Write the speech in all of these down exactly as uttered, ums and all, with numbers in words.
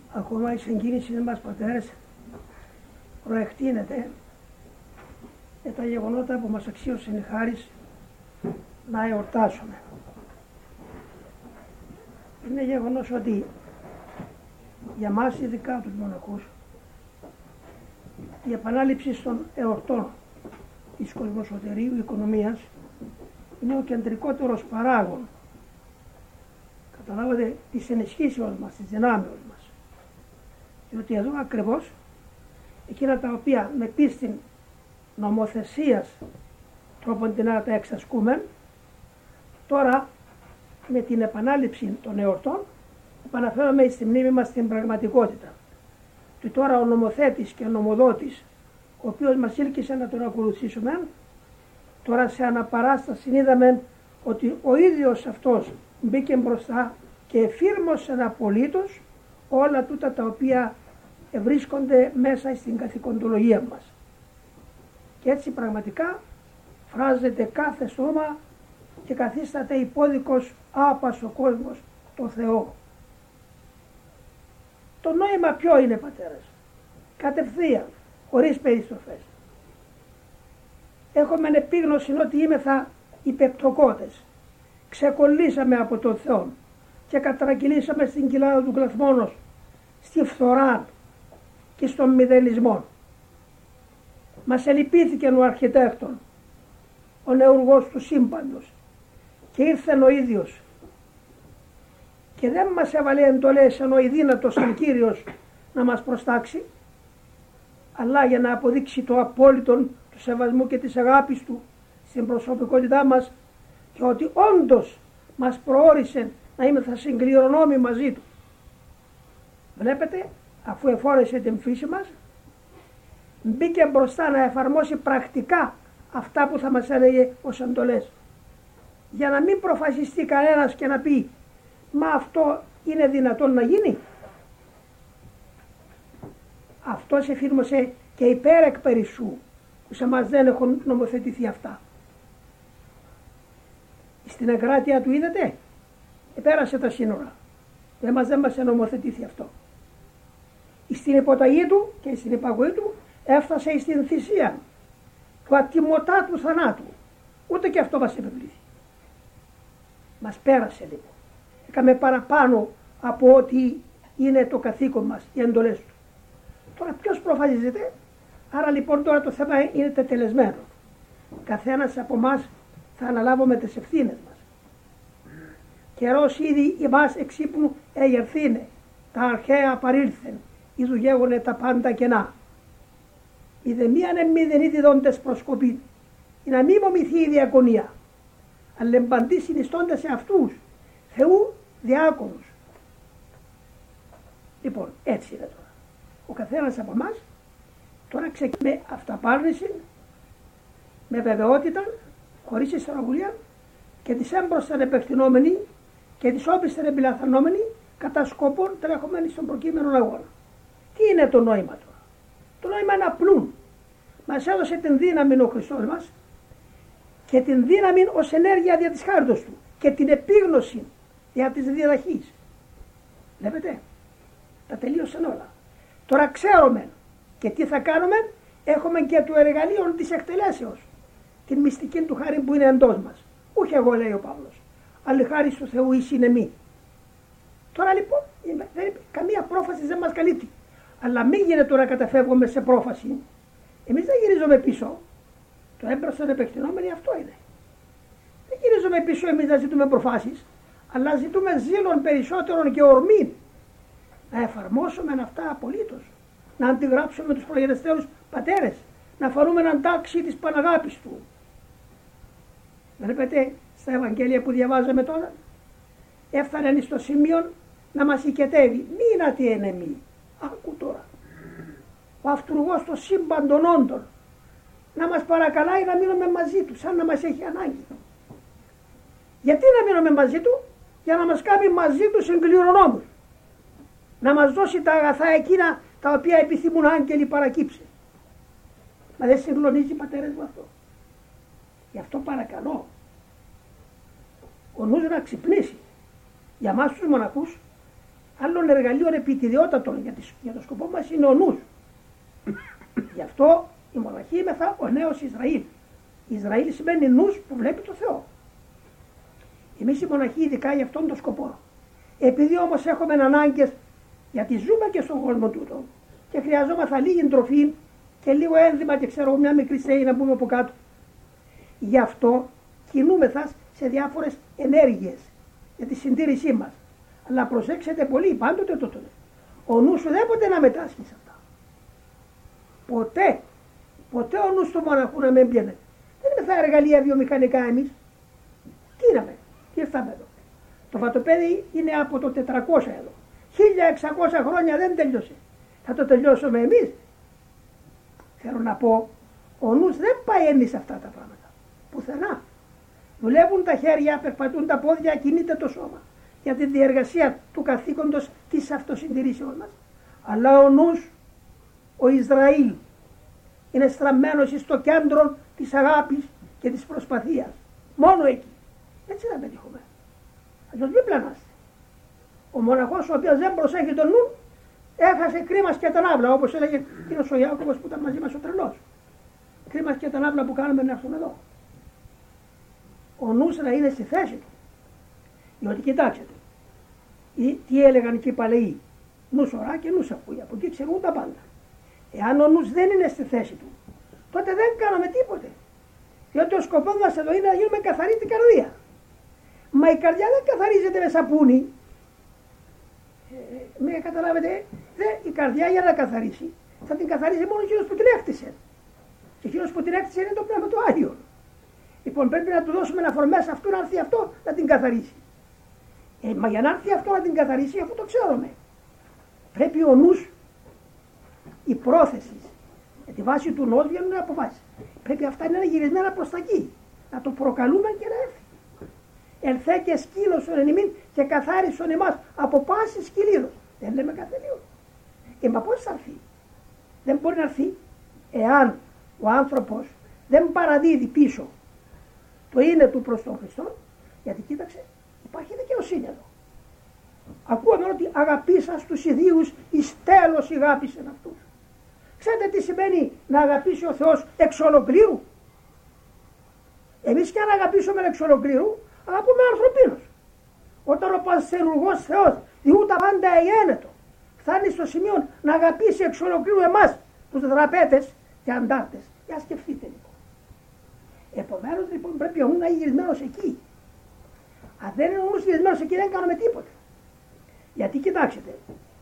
ακόμα η συγκίνηση μας, πατέρες, προεκτείνεται με τα γεγονότα που μας αξίωσε η χάρις να εορτάσουμε. Είναι γεγονός ότι για μας, ειδικά τους μοναχούς, η επανάληψη των εορτών της κοσμοσωτερίου οικονομίας είναι ο κεντρικότερος παράγων, καταλάβατε, της ενισχύσεως μας, της δυνάμεως μας. Διότι εδώ ακριβώς εκείνα τα οποία με πίστην νομοθεσίας τρόπον την να τα εξασκούμε, τώρα με την επανάληψη των εορτών επαναφέρομαι στη μνήμη μας την πραγματικότητα. Και τώρα ο νομοθέτης και ο νομοδότης, ο οποίος μας ήλκησε να τον ακολουθήσουμε, τώρα σε αναπαράσταση είδαμε ότι ο ίδιος αυτός μπήκε μπροστά και εφήρμοσε απολύτως όλα τούτα τα οποία βρίσκονται μέσα στην καθηκοντολογία μας. Και έτσι πραγματικά φράζεται κάθε σώμα και καθίσταται υπόδικος άπας ο κόσμος το Θεό. Το νόημα ποιο είναι, πατέρες? Κατευθείαν, χωρίς περιστροφές. Έχουμε επίγνωση ότι είμεθα οι πεπτοκότες. Ξεκολλήσαμε από τον Θεό και κατρακυλήσαμε στην κοιλάδα του κλαθμόνος, στη φθορά και στον μηδενισμό. Μας ελυπήθηκε ο αρχιτέκτον, ο νεουργός του σύμπαντος, και ήρθε ο ίδιος και δεν μας έβαλε εντολές ενώ η δύνατος σαν Κύριος να μας προστάξει, αλλά για να αποδείξει το απόλυτο του σεβασμού και της αγάπης του στην προσωπικότητά μας και ότι όντως μας προόρισε να είμαστε συγκληρονόμοι μαζί του. Βλέπετε, αφού εφόρεσε την φύση μας, μπήκε μπροστά να εφαρμόσει πρακτικά αυτά που θα μας έλεγε ως εντολές, για να μην προφασιστεί κανένας και να πει «Μα αυτό είναι δυνατόν να γίνει?» Αυτός εφήρμοσε και υπέρ εκ περισσού, που σε μας δεν έχουν νομοθετηθεί αυτά. Στην εγκράτεια του είδατε, επέρασε τα σύνορα, δεν μας, δεν μας νομοθετηθεί αυτό. Στην υποταγή του και στην υπαγωγή του έφτασε στην θυσία του ατιμωτά του θανάτου, ούτε και αυτό μας επευλήθη. Μας πέρασε λοιπόν. Έκαμε παραπάνω από ό,τι είναι το καθήκον μας, οι εντολές του. Τώρα ποιος προφασίζεται? Άρα λοιπόν τώρα το θέμα είναι τετελεσμένο. Καθένας από εμάς θα αναλάβουμε τις ευθύνες μας. Καιρός ήδη ημάς εξύπνου εγερθήνε, τα αρχαία παρήλθεν, είδου γέγονε τα πάντα κενά. Η δε μίαν εμμήδεν ήδη δόντες προσκοπήν, ή να μη μομηθεί η διακονία, αλλά εμπαντή συνιστώντας σε αυτούς, Θεού διάκονους. Λοιπόν, έτσι είναι τώρα. Ο καθένας από εμάς τώρα ξεκινάει με αυταπάρνηση, με βεβαιότητα, χωρίς ιστεροβουλία και της έμπροσθεν επεκτηνόμενη και της όπισθεν εμπιλαθανόμενη κατά σκοπών τρέχομενη στον προκείμενο αγώνα. Τι είναι το νόημα τώρα? Το νόημα είναι απλούν. Μας έδωσε την δύναμη ο Χριστός μας και την δύναμη ως ενέργεια δια της χάριτος του και την επίγνωση δια της διαδαχής. Βλέπετε, τα τελείωσαν όλα. Τώρα ξέρουμε και τι θα κάνουμε, έχουμε και το εργαλείο της εκτελέσεως, την μυστική του χάρη που είναι εντός μας. Όχι εγώ, λέει ο Παύλος, αλλά η χάρη του Θεού εις είναι μη. Τώρα λοιπόν, δεν, καμία πρόφαση δεν μας καλύπτει. Αλλά μην γίνεται τώρα καταφεύγουμε σε πρόφαση. Εμείς δεν γυρίζουμε πίσω. Το έμπροσθεν επεκτηνόμενοι αυτό είναι. Δεν γυρίζουμε πίσω εμείς να ζητούμε προφάσεις, αλλά ζητούμε ζήλων περισσότερων και ορμή. Να εφαρμόσουμε αυτά απολύτως. Να αντιγράψουμε τους προγενεστέρους πατέρες. Να φανούμε έναν τάξη της Παναγάπης του. Βλέπετε στα Ευαγγέλια που διαβάζαμε τώρα, έφτανε στο σημείο να μας οικετεύει. Μην ατιένεμοι. Άκου τώρα. Ο αυτούργος των σύμπαντων όντων να μας παρακαλάει να μείνουμε μαζί του, σαν να μας έχει ανάγκη. Γιατί να μείνουμε μαζί του? Για να μας κάνει μαζί του συγκληρονόμους. Να μας δώσει τα αγαθά εκείνα τα οποία επιθυμούν άγγελοι παρακύψει. Μα δεν συγκλονίζει, πατέρες μου, αυτό? Γι' αυτό παρακαλώ ο νους να ξυπνήσει. Για μας τους μοναχούς άλλων εργαλείων επιτιδιότατων για, για το σκοπό μας είναι ο νους. Γι' αυτό η μοναχή είμεθα ο νέος Ισραήλ. Ισραήλ σημαίνει νους που βλέπει το Θεό. Εμείς οι μοναχοί ειδικά για αυτόν τον σκοπό. Επειδή όμως έχουμε ανάγκες, γιατί ζούμε και στον κόσμο τούτο και χρειαζόμαστε λίγη τροφή και λίγο ένδυμα και ξέρω μια μικρή στέγη να μπούμε από κάτω. Γι' αυτό κινούμεθα σε διάφορες ενέργειες για τη συντήρησή μας. Αλλά προσέξτε πολύ, πάντοτε το τότε. Ο νους σου δεν ποτέ να μετάσχει σε αυτά. Ποτέ, ποτέ ο νους του μοναχού να μην πιένε. Δεν είναι θα εργαλεία βιομηχανικά εμείς. Τι είναι, τι ήρθαμε εδώ. Το βατοπέδι είναι από το τετρακόσια εδώ. χίλια εξακόσια χρόνια δεν τέλειωσε. Θα το τελειώσουμε εμείς. Θέλω να πω, ο νους δεν πάει εμείς αυτά τα πράγματα. Πουθενά. Δουλεύουν τα χέρια, περπατούν τα πόδια, κινείται το σώμα. Για τη διεργασία του καθήκοντος της αυτοσυντηρήσεως μας. Αλλά ο νους, ο Ισραήλ, είναι στραμμένος στο κέντρο της αγάπης και της προσπαθίας. Μόνο εκεί. Έτσι θα πετύχουμε. Αλλιώς μην πλανάστε. Ο μοναχός ο οποίος δεν προσέχει τον νου, έχασε κρίμας και τα ναύλα, όπως έλεγε ο Ιάκωβος που ήταν μαζί μας ο τρελός. Κρίμας και τα ναύλα που κάνουμε να έρθουν εδώ. Ο νους να είναι στη θέση του. Διότι κοιτάξτε, τι έλεγαν και οι παλαιοί, νους ορά και νους ακούει, από εκεί ξέρουν τα πάντα. Εάν ο νους δεν είναι στη θέση του, τότε δεν κάναμε τίποτε. Διότι ο σκοπός μας εδώ είναι να γίνουμε καθαρή την καρδία. Μα η καρδιά δεν καθαρίζεται με σαπούνι. Ε, με καταλάβετε, δε, η καρδιά για να καθαρίσει θα την καθαρίσει μόνο εκείνος που την έκτισε. Και εκείνος που την έκτισε είναι το Πνεύμα του Άγιο. Λοιπόν, πρέπει να του δώσουμε αφορμές αυτού να έρθει αυτό να την καθαρίσει. Ε, μα για να έρθει αυτό να την καθαρίσει, αφού το ξέρουμε, πρέπει ο νους, η πρόθεση, για τη βάση του νους βγαίνουν αποφάσεις. Πρέπει αυτά να είναι γυρισμένα προς τα εκεί. Να το προκαλούμε και να έρθει. Ελθέ και σκύλωσον εν ημίν και καθάρισον εμάς από πάση σκυλίδος. Δεν λέμε κάθε λίγο. Ε, μα πώς θα έρθει. Δεν μπορεί να έρθει εάν ο άνθρωπος δεν παραδίδει πίσω το είναι του προς τον Χριστό, γιατί κοίταξε, υπάρχει δικαιοσύνη εδώ. Ακούαμε ότι αγαπήσας τους ιδίους εις τέλος ηγάπησεν αυτούς. Ξέρετε τι σημαίνει να αγαπήσει ο Θεός εξ ολοκλήρου. Εμείς και αν αγαπήσουμε εξ ολοκλήρου, αγαπούμε ανθρωπίνους. Όταν ο πανσερουργός Θεός διού τα πάντα εγένετο, φτάνει στο σημείο να αγαπήσει εξ ολοκλήρου εμάς, τους δραπέτες και αντάρτες. Για σκεφτείτε λοιπόν. Επομένως λοιπόν πρέπει ο νους να είναι γυρισμένος εκεί. Αν δεν είναι ο νους γυρισμένος εκεί δεν κάνουμε τίποτα. Γιατί κοιτάξτε,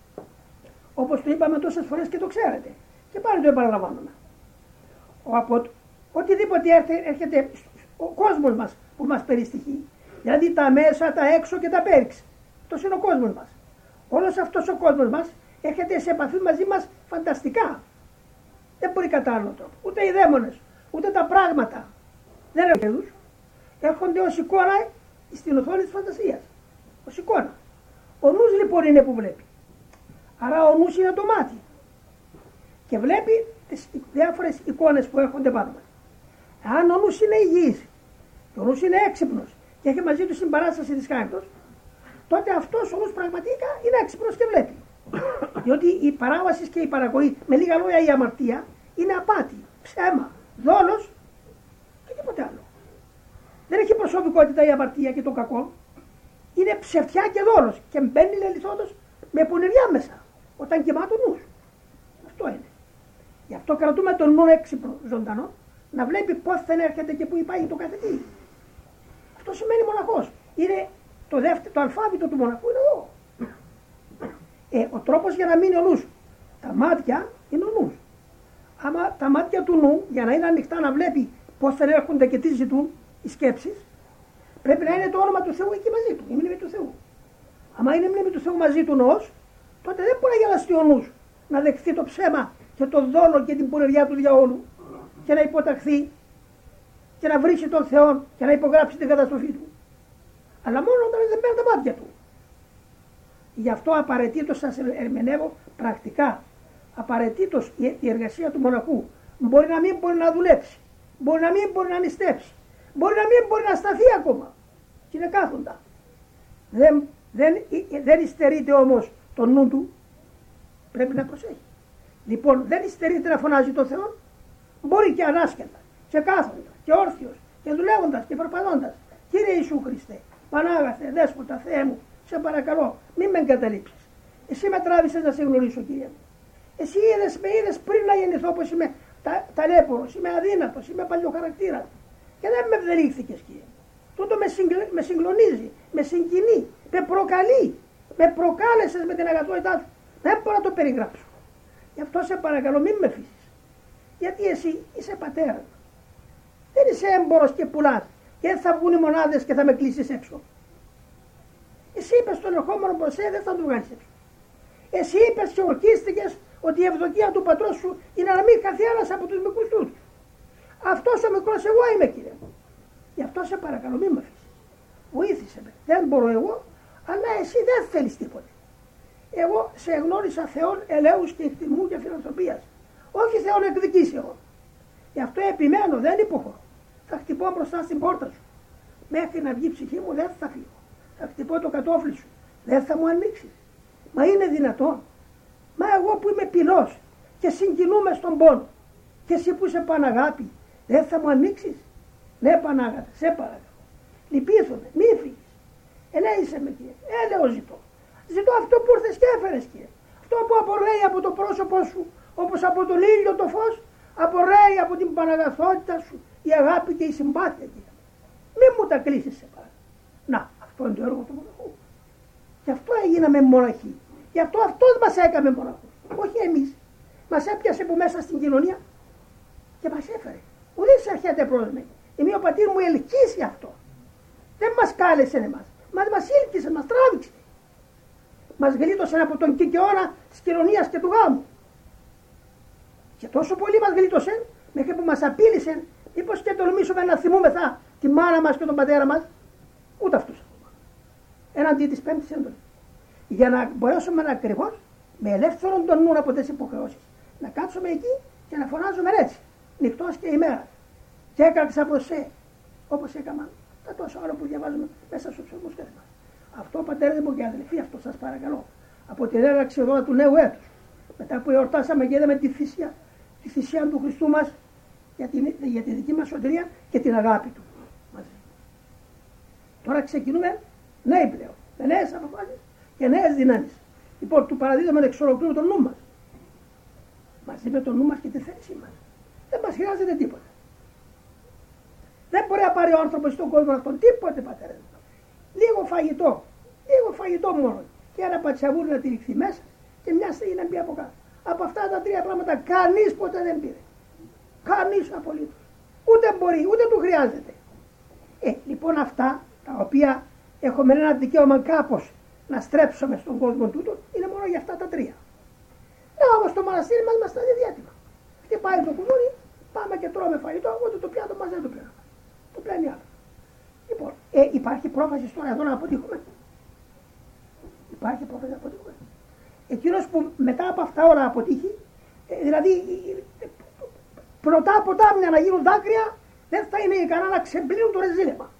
όπως το είπαμε τόσες φορές και το ξέρετε, και πάλι το επαναλαμβάνουμε. Ο, από, οτιδήποτε έρχεται, έρχεται ο κόσμος μας που μας περιστοιχεί, δηλαδή τα μέσα, τα έξω και τα πέριξ. Αυτός είναι ο κόσμος μας. Όλος αυτός ο κόσμος μας έρχεται σε επαφή μαζί μας φανταστικά. Δεν μπορεί κατά άλλο τρόπο. Ούτε οι δαίμονες, ούτε τα πράγματα. Δεν έρχονται. Έρχονται ως εικόνα στην οθόνη της φαντασίας. Ως εικόνα. Ο νους λοιπόν είναι που βλέπει. Άρα ο νους είναι το μάτι. Και βλέπει τις διάφορες εικόνες που έρχονται πάνω μας. Αν ο νους είναι υγιής, και ο νους είναι έξυπνος και έχει μαζί του συμπαράσταση της χάριτος, τότε αυτός ο νους πραγματικά είναι έξυπνος και βλέπει. Διότι η παράβαση και η παραγωγή, με λίγα λόγια η αμαρτία, είναι απάτη, ψέμα, δόλος και τίποτε άλλο. Δεν έχει προσωπικότητα η αμαρτία και το κακό. Είναι ψευτιά και δόλος και μπαίνει λεληθόντος με πονηριά μέσα, όταν κοιμάται ο νους. Αυτό είναι. Γι' αυτό κρατούμε τον νου έξυπνο ζωντανό, να βλέπει πώς θα έρχεται και πού υπάρχει το κάθε τι. Αυτό σημαίνει μοναχός. Είναι το, δεύτερο, το αλφάβητο του μοναχού είναι εδώ. Ε, ο τρόπος για να μείνει ο νους. Τα μάτια είναι ο νους. Άμα τα μάτια του νου, για να είναι ανοιχτά να βλέπει πώς θα έρχονται και τι ζητούν οι σκέψεις, πρέπει να είναι το όνομα του Θεού εκεί μαζί του, η μνήμη του Θεού. Άμα είναι η μνήμη του Θεού μαζί του νους, τότε δεν μπορεί να γελαστεί ο νους, να δεχθεί το ψέμα και το δόλο και την πονηριά του διαόλου και να υποταχθεί και να βρίσει τον Θεό και να υπογράψει την καταστροφή του. Αλλά μόνο όταν δεν παίρνει τα μάτια του. Γι' αυτό απαραίτητος σας ερμηνεύω πρακτικά. Απαραίτητος η εργασία του μοναχού μπορεί να μην μπορεί να δουλέψει, μπορεί να μην μπορεί να νηστέψει, μπορεί να μην μπορεί να σταθεί ακόμα. Και είναι κάθοντα. Δεν, δεν, δεν υστερείται όμως το νου του πρέπει να προσέχει. Λοιπόν, δεν υστερείται να φωνάζει τον Θεό, μπορεί και ανάσχετα, και κάθοντα, και όρθιος, και δουλεύοντας, και περπατώντας. Κύριε Ιησού Χριστέ, Πανάγαθε, Δέσποτα, Θεέ μου, σε παρακαλώ, μην με εγκαταλείψεις. Εσύ με τράβησες να σε γνωρίσω, Κύριε μου. Εσύ είδες, με είδες πριν να γεννηθώ πως είμαι τα, ταλέπορος, είμαι αδύνατος, είμαι παλιοχαρακτήρας. Και δεν με ευδελίχθηκες, Κύριε μου. Τούτο με, συγκλ, με συγκλονίζει, με συγκινεί, με προκαλεί. Με προκάλεσες με την αγαθότητά σου. Δεν μπορώ να το περιγράψω. Γι' αυτό σε παρακαλώ μην με αφήσεις. Γιατί εσύ είσαι πατέρα. Δεν είσαι έμπορος και πουλάς. Και δεν θα βγουν οι μονάδες και θα με κλείσεις έξω. Εσύ είπες στον ερχόμενο προς εσένα, δεν θα του βγάλεις έξω. Εσύ είπες και ορκίστηκες ότι η ευδοκία του πατρός σου είναι να μην χαθεί ένας από τους μικρούς του. Αυτός ο μικρός εγώ είμαι, Κύριε μου. Γι' αυτό σε παρακαλώ μην με αφήσεις. Βοήθησε με. Δεν μπορώ εγώ, αλλά εσύ δεν θέλεις τίποτε. Εγώ σε γνώρισα Θεόν ελέους και εκτιμού και φιλανθρωπίας. Όχι Θεόν εκδικήσεων. Γι' αυτό επιμένω, δεν υποχωρώ. Θα χτυπώ μπροστά στην πόρτα σου. Μέχρι να βγει η ψυχή μου δεν θα φύγω. Θα χτυπώ το κατόφλι σου. Δεν θα μου ανοίξεις. Μα είναι δυνατόν. Μα εγώ που είμαι πεινός και συγκινούμε στον πόνο. Και εσύ που είσαι Παναγάπη, δεν θα μου ανοίξεις. Ναι, Πανάγαθε, σε παρακαλώ. Λυπήθομαι, μη φύγεις. Ελέησε με, Κύριε. Έλεος ζητώ. Ζητώ αυτό που ήρθες και έφερες, Κύριε. Αυτό που απορρέει από το πρόσωπό σου, όπως από τον ήλιο το φως, απορρέει από την Παναγαθότητα σου η αγάπη και η συμπάθεια, Κύριε. Μη μου τα κλείσεις, σε παρακαλώ. Να, αυτό είναι το έργο του μοναχού. Γι' αυτό έγιναμε μοναχοί. Γι' αυτό αυτός μας έκανε μοναχούς. Όχι εμείς. Μας έπιασε από μέσα στην κοινωνία και μας έφερε. Ουδή σε αρχαίτε πρόσμε. Εμεί ο πατήρ μου ελκύσει αυτό. Δεν μας κάλεσε εμάς. Μας, μας ήλκησε, μας τράβηξε. Μας γλίτωσε από τον κικαιώνα της κοινωνίας και του γάμου. Και τόσο πολύ μας γλίτωσε, μέχρι που μας απείλησε, μήπως και τολμήσουμε να θυμούμεθα τη μάνα μας και τον πατέρα μας. Ούτε αυτούς ακόμα. Έναντι της πέμπτης έντολης. Για να μπορέσουμε να ακριβώς, με ελεύθερον τον νου από τις υποχρεώσεις, να κάτσουμε εκεί και να φωνάζουμε έτσι, νυχτός και ημέρα. Και έκραξα προς σε, όπως έκαναν τα τόσα ώρα που διαβάζουμε μέσα στους ψωμούς και μας. Αυτό, πατέρες μου και αδελφοί, αυτό σας παρακαλώ. Από την έναρξη εδώ του νέου έτους, μετά που εορτάσαμε και είδαμε τη θυσία, τη θυσία του Χριστού μας για, την, για τη δική μας σωτηρία και την αγάπη του μαζί. Τώρα ξεκινούμε νέοι πλέον, με νέες αποφάσεις και νέες δυνάμεις. Λοιπόν, του παραδίδουμε εξ ολοκλήρου τον νου μας. Μαζί με τον νου μας και τη θέση μας. Δεν μας χρειάζεται τίποτα. Δεν μπορεί να πάρει ο άνθρωπος στον κόσμο αυτόν τίποτε, πατέρα. Λίγο φαγητό, λίγο φαγητό μόνο. Και ένα πατσαβούρι να τυλιχθεί μέσα και μια στεγή να μπει από κάτω. Από αυτά τα τρία πράγματα κανείς ποτέ δεν πήρε. Κανείς απολύτως. Ούτε μπορεί, ούτε του χρειάζεται. Ε, λοιπόν αυτά τα οποία έχουμε ένα δικαίωμα κάπως να στρέψουμε στον κόσμο τούτο είναι μόνο για αυτά τα τρία. Να όμως το μοναστήρι μας μας τα δει διάτημα. Χτυπάει το κουδούνι, πάμε και τρώμε φαγητό, ούτε το πιάτο μας δεν το πήραμε. Το πλένει άλλο. Λοιπόν, ε, υπάρχει πρόφαση τώρα εδώ να αποτύχουμε. Υπάρχει πρόφαση να αποτύχουμε. Εκείνος που μετά από αυτά όλα αποτύχει, ε, δηλαδή ε, πρωτά ποτάμια να γίνουν δάκρυα, δεν θα είναι ικανά να ξεμπλύνουν το ρεζίλεμα.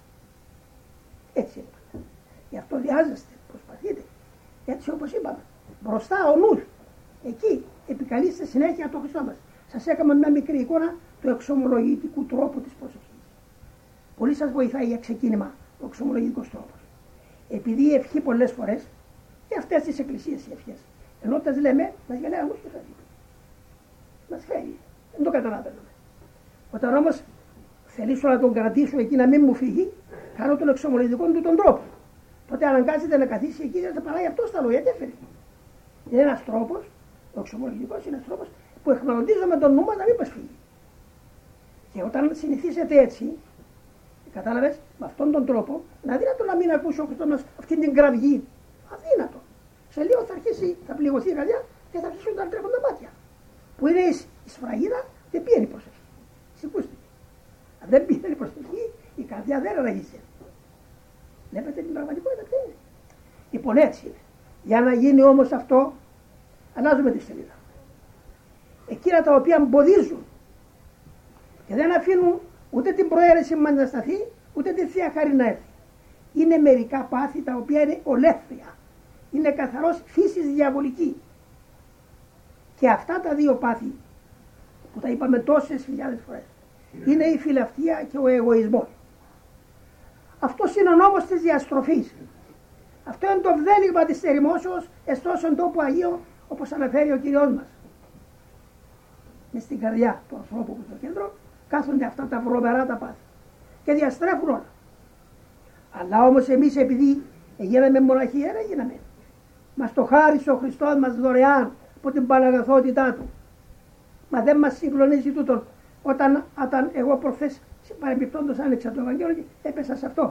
Έτσι είναι. Γι' αυτό βιάζεστε, προσπαθείτε. Έτσι όπως είπαμε. Μπροστά ο νους. Εκεί επικαλείστε συνέχεια το Χριστό μας. Σας έκανα μια μικρή εικόνα του εξομολογητικού τρόπου της προσευχής. Πολύ σας βοηθάει για ξεκίνημα ο εξομολογητικός τρόπος. Επειδή η ευχή πολλές φορές, και αυτές τις εκκλησίες οι ευχές, ενώ τα λέμε, μας γελάει όμως και θα δει. Μας φέρει. Δεν το καταλαβαίνουμε. Όταν όμως θελήσω να τον κρατήσω εκεί να μην μου φύγει, κάνω τον εξομολογητικό του τον τρόπο. Τότε αναγκάζεται να καθίσει εκεί και θα παράει αυτό στα λόγια και έφερε. Είναι ένας τρόπος, ο εξομολογητικός είναι ένας τρόπος που εχμαλωτίζουμε τον νου μας να μην μας φύγει. Και όταν συνηθίσετε έτσι, κατάλαβες, με αυτόν τον τρόπο, είναι αδύνατο να μην ακούσει ο Χριστός μας αυτή την κραυγή. Αδύνατο. Σε λίγο θα αρχίσει, θα πληγωθεί η καρδιά και θα αρχίσουν να τρέχουν τα μάτια. Που είναι η σφραγίδα, δεν πήγαινε η προσευχή. Σηκούστε. Αν δεν πήγαινε η προσευχή, η καρδιά δεν ραγίζει. Βλέπετε την πραγματικότητα ποια είναι. Λοιπόν, έτσι είναι. Για να γίνει όμως αυτό, αλλάζουμε τη σελίδα. Εκείνα τα οποία εμποδίζουν και δεν αφήνουν ούτε την προαίρεση μας να σταθεί, ούτε τη Θεία Χάρη να έρθει. Είναι μερικά πάθη τα οποία είναι ολέθρια. είναι καθαρός φύσης διαβολική. Και αυτά τα δύο πάθη που τα είπαμε τόσες χιλιάδες φορές είναι η φιλαυτία και ο εγωισμός. Αυτός είναι ο νόμος της διαστροφής. Αυτό είναι το βδέλυγμα της ερημόσεως εστώσεων τόπου Αγίου, όπως αναφέρει ο Κυριός μας. Μες στην καρδιά του ανθρώπου που στο κέντρο κάθονται αυτά τα βρωμερά τα πάθη και διαστρέφουν όλα. Αλλά όμως εμείς επειδή γίναμε μοναχοί, δεν γίναμε. Μας το χάρισε ο Χριστός μας δωρεάν από την Παναγαθότητά Του. Μα δεν μας συγκλονίζει τούτον όταν, όταν εγώ προχθές παρεμπιπτόντως άνοιξα το Ευαγγέλιο και έπεσα σε αυτό.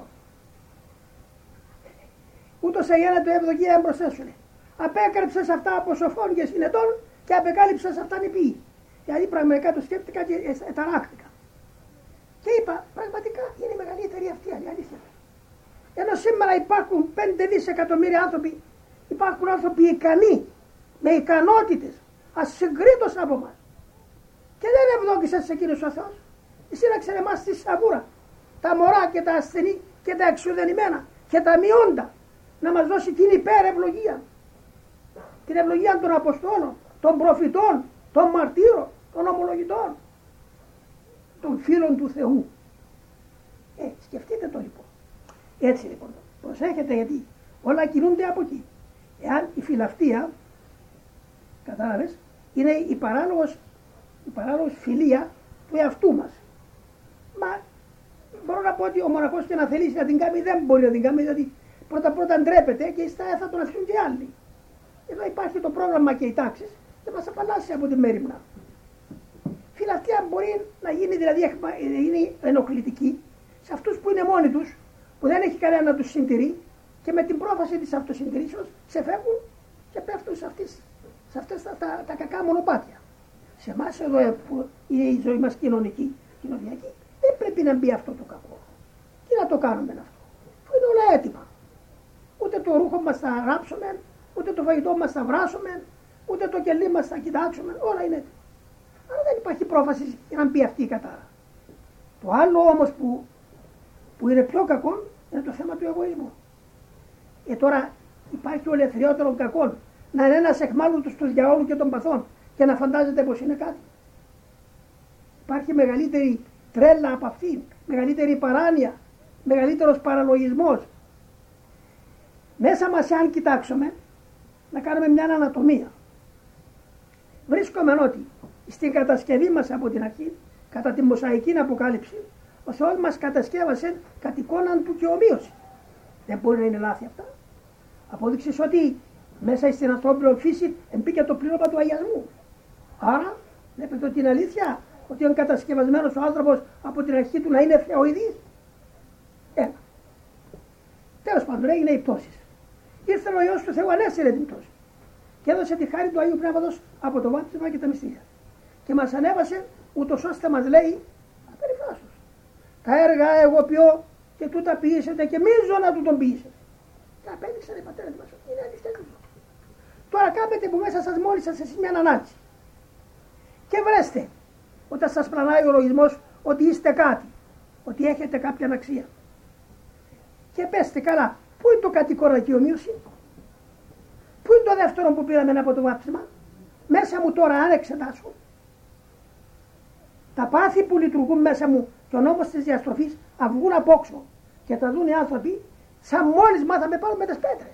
Ούτως έγινε ευδοκία εμπροσθέσουνε. Απέκρυψες αυτά από σοφών και συνετών και απεκάλυψες αυτά νηπιοί. Δηλαδή πραγματικά το σκέφτηκα και ταράχτηκα. Και είπα, πραγματικά είναι η μεγαλύτερη αυτή η αλήθεια. Ενώ σήμερα υπάρχουν πέντε δισεκατομμύρια άνθρωποι, υπάρχουν άνθρωποι ικανοί, με ικανότητες, ασυγκρίτως από μας. Και δεν ευδόκησες σε εκείνους ο Θεός. Εσύ να ξέρε εμάς τη σαβούρα, τα μωρά και τα ασθενή και τα εξουδενημένα και τα μειόντα, να μας δώσει την υπερευλογία. Την ευλογία των Αποστόλων, των προφητών, των μαρτύρων, των ομολογητών, των φίλων του Θεού. Ε, σκεφτείτε το λοιπόν. Έτσι λοιπόν, προσέχετε γιατί όλα κινούνται από εκεί. Εάν η φιλαυτία, κατάλαβες, είναι η παράλογος, η παράλογος φιλία του εαυτού μας. Μα μπορώ να πω ότι ο μοναχός και να θελήσει να την κάνει δεν μπορεί να την κάνει, γιατί πρώτα πρώτα ντρέπεται και ύστερα θα τον αφήσουν και άλλοι. Εδώ υπάρχει το πρόγραμμα και οι τάξεις και μας απαλλάσσει από τη μέριμνα. Φιλαυτία μπορεί να γίνει δηλαδή να γίνει ενοχλητική σε αυτούς που είναι μόνοι τους, που δεν έχει κανένα να τους συντηρεί και με την πρόφαση της αυτοσυντηρήσεως ξεφεύγουν και πέφτουν σε, αυτές, σε αυτές τα, τα, τα κακά μονοπάτια. Σε εμάς εδώ που είναι η ζωή μας κοινωνική, κοινωνιακή, δεν πρέπει να μπει αυτό το κακό. Τι να το κάνουμε αυτό, που είναι όλα έτοιμα. Ούτε το ρούχο μας θα ράψουμε, ούτε το φαγητό μας θα βράσουμε, ούτε το κελί μας θα κοιτάξουμε, όλα είναι έτοιμα. Άρα δεν υπάρχει πρόφαση για να μπει αυτή η κατάρα. Το άλλο όμως που, που είναι πιο κακό είναι το θέμα του εγωισμού. Ε, τώρα υπάρχει ο ελευθεριότερων κακών να είναι ένας εχμάλωτος του διαόλου και των παθών και να φαντάζεται πως είναι κάτι. Υπάρχει μεγαλύτερη τρέλα από αυτήν, μεγαλύτερη παράνοια, μεγαλύτερος παραλογισμός. Μέσα μας, αν κοιτάξουμε, να κάνουμε μια ανατομία, βρίσκουμε ότι στην κατασκευή μας από την αρχή, κατά τη μοσαϊκή αποκάλυψη, ο Θεός μας κατασκεύασε κατ' εικόναν του και ομοίωση. Δεν μπορεί να είναι λάθη αυτά. Απόδειξες ότι μέσα στην ανθρώπινη φύση εμπήκε το πλήρωμα του αγιασμού. Άρα βλέπετε ότι είναι αλήθεια ότι είναι κατασκευασμένος ο άνθρωπος από την αρχή του να είναι θεοειδής. Ένα. Τέλος πάντων έγινε η πτώση. Ήρθε ο Υιός του Θεού, ανέσυρε την πτώση και έδωσε τη χάρη του Αγίου Πνεύματος από το βάπτισμα και τα μυστήρια. Και μας ανέβασε ούτως ώστε μας λέει απεριφράστως. Τα έργα εγώ ποιώ και τούτα ποιήσετε και μίζο να του τον ποιήσετε. Και απέδειξαν οι πατέρες μας ότι είναι αληθινό. Τώρα κάνετε που μέσα σας μόλις σας εσείς μια ανάγκη. Και βρέστε όταν σας πλανάει ο λογισμός ότι είστε κάτι, ότι έχετε κάποια αξία. Και πέστε καλά, πού είναι το κατοικόνα και η ομοίωση, πού είναι το δεύτερο που πήραμε από το βάπτισμα. Μέσα μου τώρα αν εξετάσω τα πάθη που λειτουργούν μέσα μου και ο νόμος της διαστροφής αυγούν απόξω και τα δουν οι άνθρωποι σαν μόλις μάθαμε πάνω με τις πέτρες.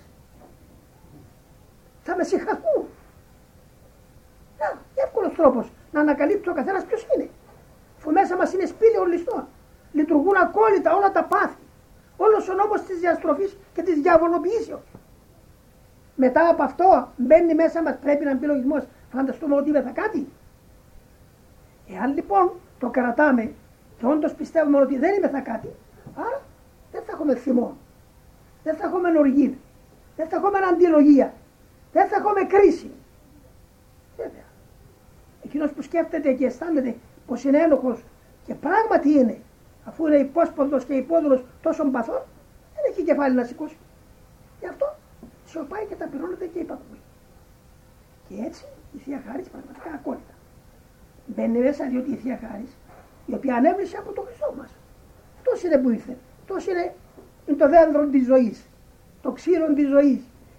Θα με συγχαθούν. Να, εύκολος τρόπος να ανακαλύψει ο καθένας ποιος είναι. Αφού μέσα μας είναι σπήλαιο ληστών. Λειτουργούν ακόλυτα όλα τα πάθη. Όλος ο νόμος της διαστροφής και της διαβολοποιήσεως. Μετά από αυτό μπαίνει μέσα μας, πρέπει να μπει λογισμός. Φανταστούμε ότι είμαι θα κάτι. Εάν λοιπόν το κρατάμε και όντως πιστεύουμε ότι δεν είμαι θα κάτι, άρα δεν θα έχουμε θυμό, δεν θα έχουμε οργή, δεν θα έχουμε αντιλογία, δεν θα έχουμε κρίση. Βέβαια. Εκείνος που σκέφτεται και αισθάνεται πως είναι ένοχος και πράγματι είναι, αφού είναι υπόσπονδος και υπόδουλος τόσων παθών, δεν έχει κεφάλι να σηκώσει. Γι' αυτό σιωπάει και ταπεινώνεται και υπακούει. Και έτσι η Θεία Χάρις πραγματικά ακόλυτα μπαίνει μέσα, διότι η Θεία Χάρις, η οποία ανέβησε από τον Χριστό μας, αυτός είναι που ήρθε. Αυτός είναι, είναι το δέντρο της ζωής, το ξύλο της ζωής,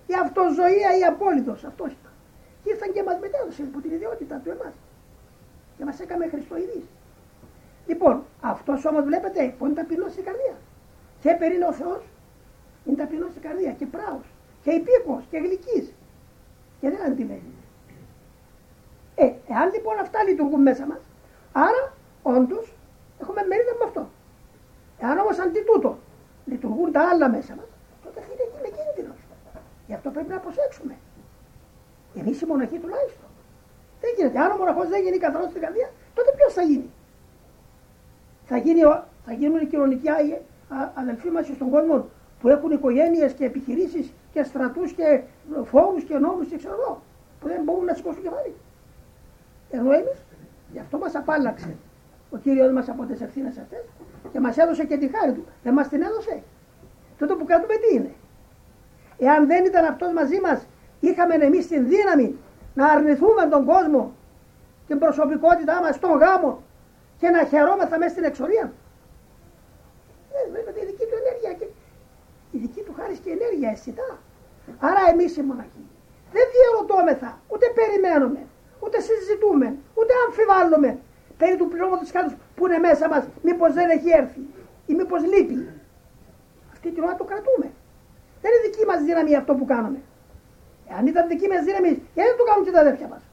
η αυτοζωία ή απόλυτος, αυτός ήταν. Και ήρθαν και μας μετέδωσε από την ιδιότητα του εμάς. Και μας έκαμε χριστοειδείς. Λοιπόν, αυτός όμως βλέπετε που είναι ταπεινός στην καρδία. Και περί ο Θεός, είναι ταπεινός στην καρδία και πράος και υπήκος και γλυκής. Και δεν αντιβαίνει. Ε, εάν λοιπόν αυτά λειτουργούν μέσα μας, άρα όντως έχουμε μερίδα με αυτό. Εάν όμως αντί τούτο λειτουργούν τα άλλα μέσα μας, τότε θα είναι, είναι κίνδυνος. Γι' αυτό πρέπει να προσέξουμε. Εμείς οι μοναχοί τουλάχιστον. Δεν γίνεται. Αν ο μοναχός δεν γίνει καθαρός στην καρδία, τότε ποιος θα γίνει. Θα, γίνει, θα γίνουν οι κοινωνικοί αδελφοί μας στον κόσμο που έχουν οικογένειες και επιχειρήσεις και στρατούς και φόρους και νόμους και ξέρω εγώ, που δεν μπορούν να σηκώσουν κεφάλι. Ενώ εμείς, γι' αυτό μας απάλλαξε ο Κύριος μας από τις ευθύνες αυτές και μας έδωσε και τη χάρη Του. Δεν μας την έδωσε. Τότε που κάνουμε τι είναι. Εάν δεν ήταν αυτός μαζί μας, είχαμε εμείς την δύναμη να αρνηθούμε τον κόσμο, την προσωπικότητά μας, τον γάμο και να χαιρόμεθα μέσα στην εξορία. Ε, βλέπετε η δική του ενέργεια και η δική του χάρη και ενέργεια αισθητά. Άρα εμείς οι μοναχοί δεν διαρωτώμεθα, ούτε περιμένουμε, ούτε συζητούμε, ούτε αμφιβάλλουμε περί του πληρώματος χάρης που είναι μέσα μας, μήπως δεν έχει έρθει ή μήπως λείπει. Αυτή την ώρα το κρατούμε. Δεν είναι δική μας δύναμη αυτό που κάνουμε. Αν ήταν δική μας δύναμη, γιατί δεν το κάνουν και τα αδέρφια μας.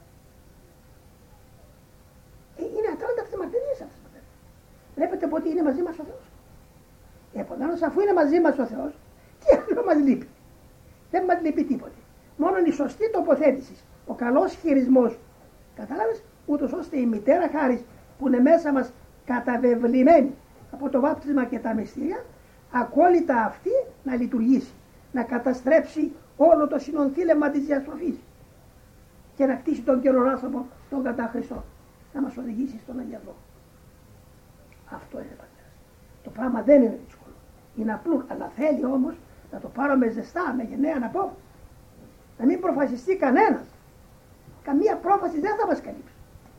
Ε, είναι ατράνταχτες μαρτυρίες αυτές. Βλέπετε πότε είναι μαζί μας ο Θεός. Επομένως, αφού είναι μαζί μας ο Θεός, τι άλλο μας λείπει. Δεν μας λείπει τίποτε. Μόνο η σωστή τοποθέτηση, ο καλός χειρισμός. Καταλάβες, ούτως ώστε η μητέρα χάρις που είναι μέσα μας καταβεβλημένη από το βάπτισμα και τα μυστήρια, ακόλυτα αυτή να λειτουργήσει, να όλο το συνονθήλευμα της διαστροφής και να κτίσει τον καιρόν άνθρωπο τον κατά Χριστό, να μας οδηγήσει στον αγιασμό. Αυτό είναι πατέρας. Το πράγμα δεν είναι δύσκολο. Είναι απλό, αλλά θέλει όμως να το πάρουμε ζεστά, με γενναία απόφαση. Να μην προφασιστεί κανένας. Καμία πρόφαση δεν θα μας καλύψει.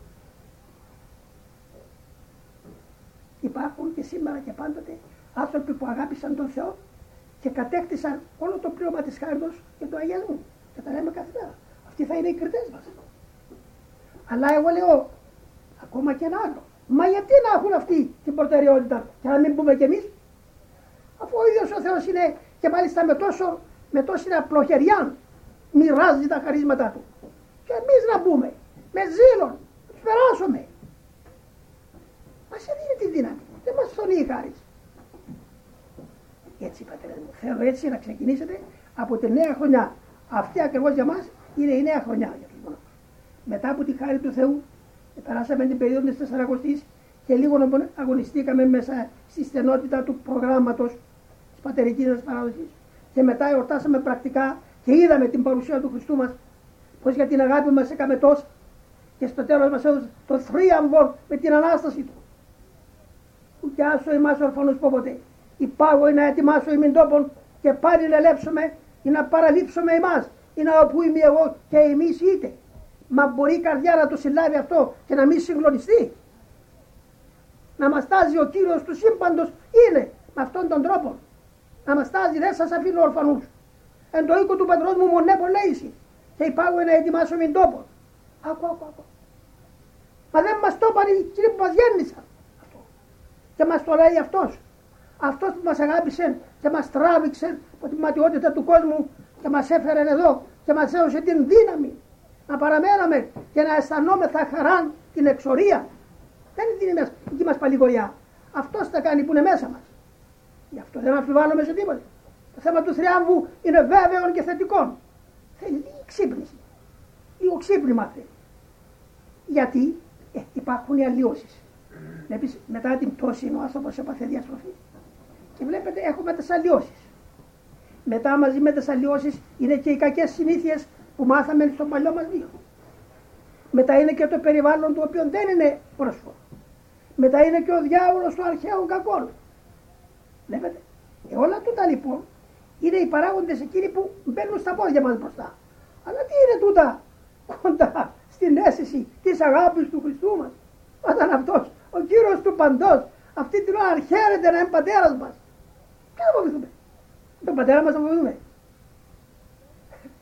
Υπάρχουν και σήμερα και πάντοτε άνθρωποι που αγάπησαν τον Θεό και κατέκτησαν όλο το πλήρωμα της χάριτος και του αγιασμού. Και τα λέμε κάθε μέρα. Αυτοί θα είναι οι κριτές μας. Αλλά εγώ λέω ακόμα και ένα άλλο. Μα γιατί να έχουν αυτή την προτεραιότητα και να μην πούμε κι εμείς, αφού ο ίδιος ο Θεός είναι και μάλιστα με, τόσο, με τόση απλοχεριά μοιράζει τα χαρίσματά Του. Και εμείς να μπούμε με ζήλον, να τους περάσουμε. Μας έδινε τη δύναμη, δεν μας φθονεί η χάρις. Έτσι πατέρα μου, θέλω έτσι να ξεκινήσετε από τη νέα χρονιά. Αυτή ακριβώς για μας είναι η νέα χρονιά για τους μοναχούς. Μετά από τη χάρη του Θεού, περάσαμε την περίοδο της Τεσσαρακοστής και λίγο αγωνιστήκαμε μέσα στη στενότητα του προγράμματος της πατερικής μας παράδοσης. Και μετά εορτάσαμε πρακτικά και είδαμε την παρουσία του Χριστού μας, πως για την αγάπη μας έκαμε τόσα και στο τέλος μας έδωσε το θρίαμβο με την Ανάσταση Του. Ούτε άσο εμάς ορφανούς πόποτε. Υπάγω ή να ετοιμάσω ημιν τόπον και πάλι να λέψουμε ή να παραλείψουμε εμάς ή να όπου είμαι εγώ και εμείς είτε. Μα μπορεί η καρδιά να το συλλάβει αυτό και να μην συγκλονιστεί. Να μας τάζει ο Κύριος του σύμπαντος είναι με αυτόν τον τρόπο. Να μας τάζει, δεν σας αφήνω ορφανούς. Εν το οίκο του πατρός μου μονέπω λέηση και υπάγω να ετοιμάσω μην τόπο. Άκου, άκου, άκου. Μα δεν μας το είπαν οι κύριοι που μας γέννησαν αυτό. Και μας το λέει αυτός. Αυτός που μας αγάπησε και μας τράβηξε από την ματιότητα του κόσμου και μας έφερε εδώ και μας έδωσε την δύναμη να παραμέναμε και να αισθανόμεθα χαράν την εξορία. Δεν είναι την δική μας παλιγοριά. Αυτός θα κάνει που είναι μέσα μας. Γι' αυτό δεν αμφιβάλλουμε σε τίποτα. Το θέμα του θριάμβου είναι βέβαιο και θετικό. Θέλει λίγη ξύπνηση. Λίγο ξύπνημα θέλει. Γιατί ε, υπάρχουν οι αλλοιώσεις. Βλέπεις, μετά την πτώση ο άνθρωπος έπαθε διαστροφή. Και βλέπετε έχουμε τις αλλοιώσεις. Μετά μαζί με τις αλλοιώσεις είναι και οι κακές συνήθειες που μάθαμε στο παλιό μας βίο. Μετά είναι και το περιβάλλον το οποίο δεν είναι πρόσφορο. Μετά είναι και ο διάβολος των αρχαίων κακών. Βλέπετε. Ε, όλα τούτα λοιπόν είναι οι παράγοντες εκείνοι που μπαίνουν στα πόδια μας μπροστά. Αλλά τι είναι τούτα κοντά στην αίσθηση της αγάπης του Χριστού μας. Όταν αυτός ο Κύριος του παντός αυτή την ώρα χαίρεται να είναι πατέρας μας. Ποιο θα βοηθούμε. Τον πατέρα μας θα βοηθούμε.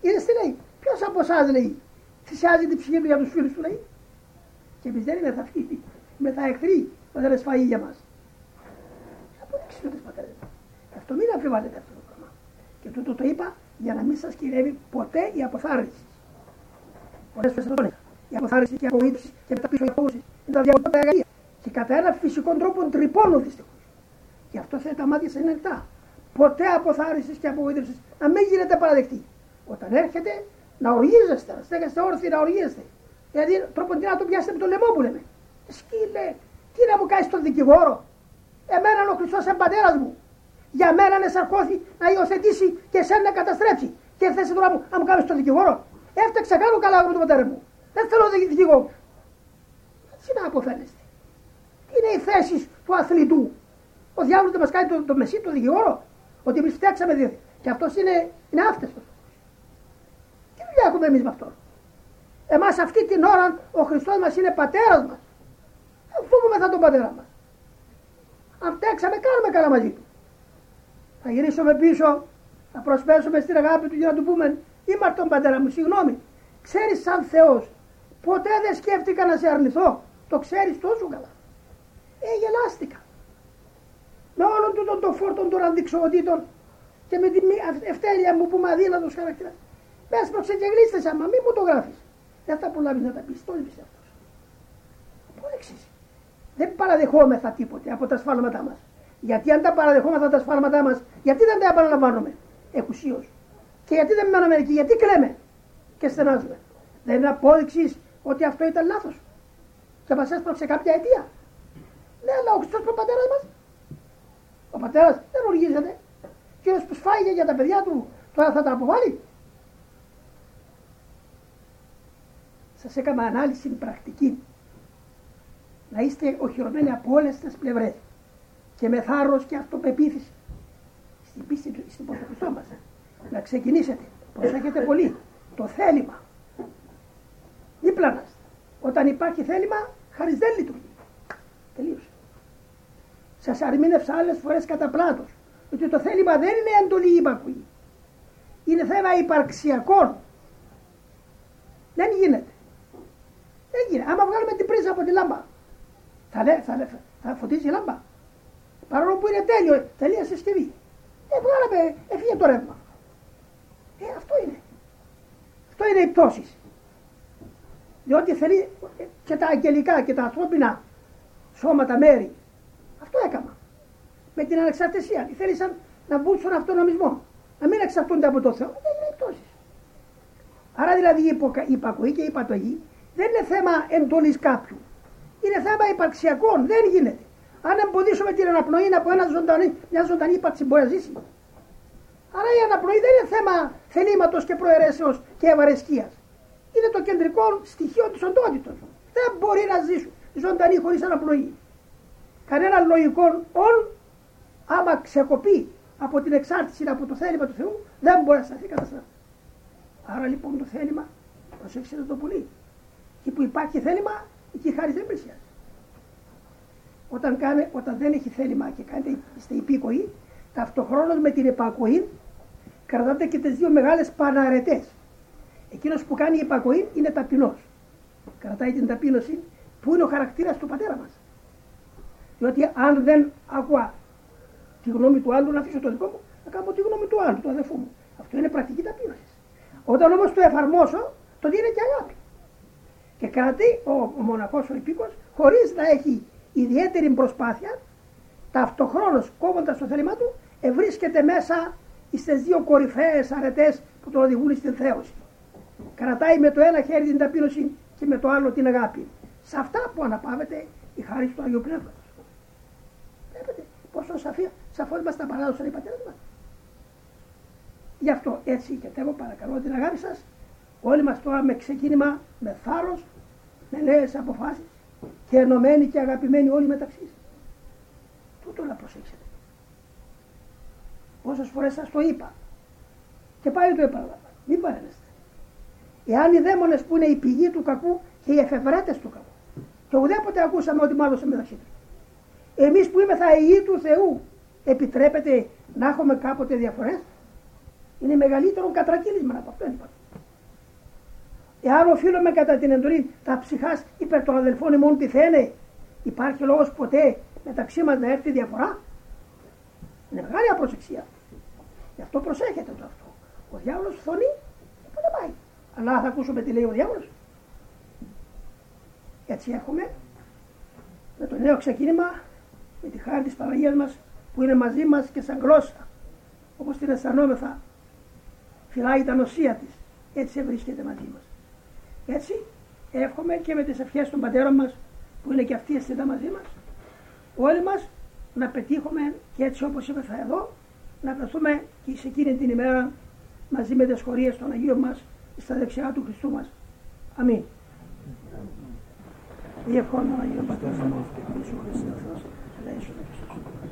Είδες τι λέει, ποιος από εσάς λέει, θυσιάζει την ψυχή του για τους φίλους του λέει. Και εμείς δεν είμαστε αυτοί, με τα εχθροί που δεν φάει για μας. Αποδείξτε το τις πατέρες μας. Αυτό μην αμφιβάλλετε αυτό το πράγμα. Και τούτο το είπα για να μην σας κυριεύει ποτέ η αποθάρρυνση. Πολλές φορές το έλεγα. Η αποθάρρυνση και η απογοήτευση και τα πίσω υπόγουση είναι τα διαβολικά εργαλεία. Και κατά έναν φυσικό τρόπο τρυπώνουν δυστυχώς. Γι' αυτό θέλετε τα μάτια σας είναι ανοιχτά. Ποτέ αποθάρρυνση και απογοήτευση να μην γίνεται παραδεκτή. Όταν έρχεται να οργίζεστε, να στέκεστε όρθιοι να οργίζεστε. Δηλαδή τρόπον τι να το πιάσετε με το λαιμό που λέμε. Σκύλε, τι να μου κάνεις τον δικηγόρο. Εμένα ο Χριστός είναι πατέρας μου. Για μένα είναι σαρκώθη να υιοθετήσει και εσένα να καταστρέψει. Και ήρθες τώρα μου, να μου κάνεις τον δικηγόρο. Έφταξα κάνω καλά με τον πατέρα μου. Δεν θέλω δικηγόρο. Τι να αποφαίνεστε. Τι είναι οι θέσεις του αθλητού. Ο διάβολος δεν μας κάνει το, το μεσί, το δικηγόρο. Ότι εμείς φτιάξαμε δύο. Και αυτός είναι, είναι άφτεστος. Τι δουλειά έχουμε εμείς με αυτόν. Εμάς αυτή την ώρα ο Χριστός μας είναι πατέρας μας. Φοβούμεθα τον πατέρα μας. Αν φταίξαμε, κάνουμε καλά μαζί του. Θα γυρίσουμε πίσω, θα προσπέσουμε στην αγάπη του για να του πούμε ήμαρτον πατέρα μου, συγγνώμη. Ξέρεις σαν Θεός, ποτέ δεν σκέφτηκα να σε αρνηθώ. Το ξέρεις τόσο καλά. Ε, γελάστηκα. Με όλον τούτον το φόρτον των αντικσοοτήτων και με την ευτέλεια μου που είμαι αδύνατος χαρακτήρα. Πες πρόξε και γλίστες άμα, μη μου το γράφεις. Δεν θα προλάβεις να τα πεις, το είπες αυτός. Απόδειξες. Δεν παραδεχόμεθα τίποτε από τα σφάλματά μας. Γιατί αν τα παραδεχόμεθα τα σφάλματά μας, γιατί δεν τα επαναλαμβάνουμε εκουσίως. Και γιατί δεν μένουμε εκεί, γιατί κλαίμε και στενάζουμε. Δεν είναι απόδειξη ότι αυτό ήταν λάθος. Και μας έσπρωξε κάποια αιτία. Ναι, αλλά ο Χριστός ο πατέρας μας. Ο πατέρας δεν οργίζεται. Και ο που σφάγε για τα παιδιά του, τώρα θα τα αποβάλει. Σας έκανα ανάλυση πρακτική. Να είστε οχυρωμένοι από όλες τις πλευρές. Και με θάρρος και αυτοπεποίθηση. Στην πίστη του, στην Χριστό μας. Να ξεκινήσετε. Προσέχετε πολύ. Το θέλημα. Δίπλα μας. Όταν υπάρχει θέλημα, χάρις δεν λειτουργεί. Τελείωσε. Σας αρμήνευσα άλλες φορές κατά πλάτος. Ότι το θέλημα δεν είναι εντολή υπακούη. Είναι θέμα υπαρξιακών. Δεν γίνεται. Δεν γίνεται. Άμα βγάλουμε την πρίζα από τη λάμπα, θα, λέ, θα, λέ, θα φωτίσει η λάμπα. Παρόλο που είναι τέλειο, τελεία συσκευή. Ε, βγάλαμε, έφυγε το ρεύμα. Ε, αυτό είναι. Αυτό είναι οι πτώσεις. Διότι θέλει και τα αγγελικά και τα ανθρώπινα σώματα μέρη. Αυτό έκανα. Με την ανεξαρτησία. Θέλησαν να μπουν στον αυτονομισμό. Να μην εξαρτούνται από το Θεό. Δεν είναι οι πτώσεις. Άρα δηλαδή η υπακοή και η υπατογή δεν είναι θέμα εντολής κάποιου. Είναι θέμα υπαρξιακών. Δεν γίνεται. Αν εμποδίσουμε την αναπνοή από ένα ζωντανή, μια ζωντανή ύπαρξη μπορεί να ζήσει. Άρα η αναπνοή δεν είναι θέμα θελήματος και προαιρέσεως και ευαρεσκίας. Είναι το κεντρικό στοιχείο της οντότητος. Δεν μπορεί να ζήσει ζωντανή χωρίς αναπνοή. Κανένα λογικό όν, άμα ξεκοπεί από την εξάρτηση από το θέλημα του Θεού, δεν μπορεί να σταθεί καταστράφη. Άρα λοιπόν το θέλημα, προσέξτε το πολύ. Εκεί που υπάρχει θέλημα, εκεί χάρη δεν πλησιάζει. Όταν, κάνε, όταν δεν έχει θέλημα και κάνετε, είστε υπήκοοι, ταυτοχρόνως με την υπακοή κρατάτε και τις δύο μεγάλες παναρετές. Εκείνος που κάνει υπακοή είναι ταπεινός. Κρατάει την ταπείνωση που είναι ο χαρακτήρας του πατέρα μας. Διότι αν δεν ακούω τη γνώμη του άλλου, να αφήσω το δικό μου, να κάνω τη γνώμη του άλλου, του αδερφού μου. Αυτό είναι πρακτική ταπείνωση. Όταν όμως το εφαρμόσω, τότε είναι και αγάπη. Και κρατεί ο, ο μοναχός, ο υπήκος, χωρίς να έχει ιδιαίτερη προσπάθεια, ταυτοχρόνως κόβοντας το θέλημά του, ευρίσκεται μέσα στις δύο κορυφαίες αρετές που τον οδηγούν στην θέωση. Κρατάει με το ένα χέρι την ταπείνωση και με το άλλο την αγάπη. Σε αυτά που αναπαύεται η χάρη του Αγίου Πνεύματος. Βλέπετε πόσο σαφή, σαφώς μας τα παράδοσαν οι πατέρες μας. Γι' αυτό έτσι και θέλω παρακαλώ την αγάπη σας, όλοι μας τώρα με ξεκίνημα, με θάρρος, με νέες αποφάσεις και ενωμένοι και αγαπημένοι όλοι μεταξύ σας. Τούτο να προσέξετε. Πόσες φορές σας το είπα και πάλι το επαναλαμβάνω. Μην παρένεστε. Εάν οι δαίμονες που είναι η πηγή του κακού και οι εφευρέτες του κακού, και ουδέποτε ακούσαμε ότι μάλλον μεταξύ τους, εμείς που είμαστε ιοί του Θεού, επιτρέπεται να έχουμε κάποτε διαφορές? Είναι μεγαλύτερο κατρακύλισμα από αυτό. Εάν οφείλουμε κατά την εντολή τα ψυχάς υπέρ των αδελφών ημών πειθένε, υπάρχει λόγος ποτέ μεταξύ μας να έρθει διαφορά? Είναι μεγάλη απροσεξία. Γι' αυτό προσέχετε το αυτό. Ο διάβολος φθονεί και πού δεν πάει. Αλλά θα ακούσουμε τι λέει ο διάβολος. Έτσι έχουμε με το νέο ξεκίνημα, με τη χάρη της Παναγίας μας που είναι μαζί μας και σαν γλώσσα. Όπως την αισθανόμεθα, φυλάει τα νοσία της. Έτσι βρίσκεται μαζί μας. Έτσι εύχομαι και με τις ευχές των πατέρων μας που είναι και αυτοί αισθητά μαζί μας, όλοι μας να πετύχουμε και έτσι όπως είπα θα εδώ, να βρεθούμε και σε εκείνη την ημέρα μαζί με τις χωρίες των Αγίων μας στα δεξιά του Χριστού μας. Αμήν. Διευχών των Αγίων Πατέρων μας και Ιησού Χριστού Θεός, ελέησον.